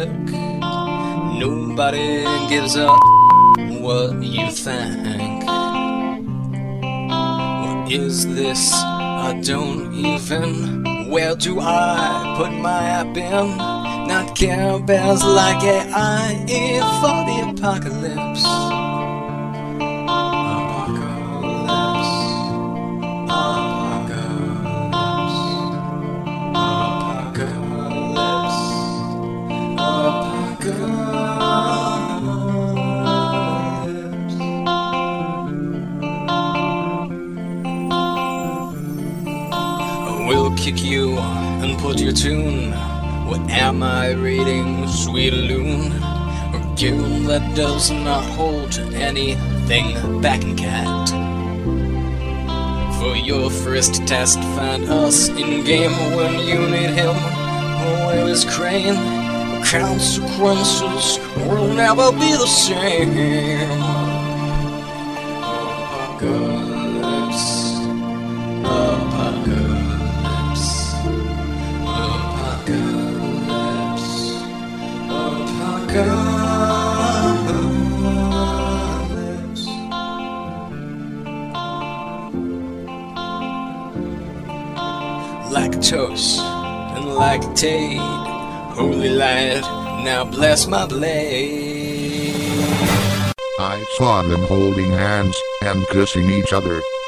public. Nobody gives a what you think. What is this? I don't even. Where do I put my bin? Not Care Bears like AI for the apocalypse. We'll kick you and put your tune. What am I reading, sweet loon? A goon that does not hold anything back in cat. For your first test, find us in game when you need him. Where is Crane? Consequences will never be the same. Apocalypse. Lactose and lactate, holy light, now bless my blade. I saw them holding hands and kissing each other.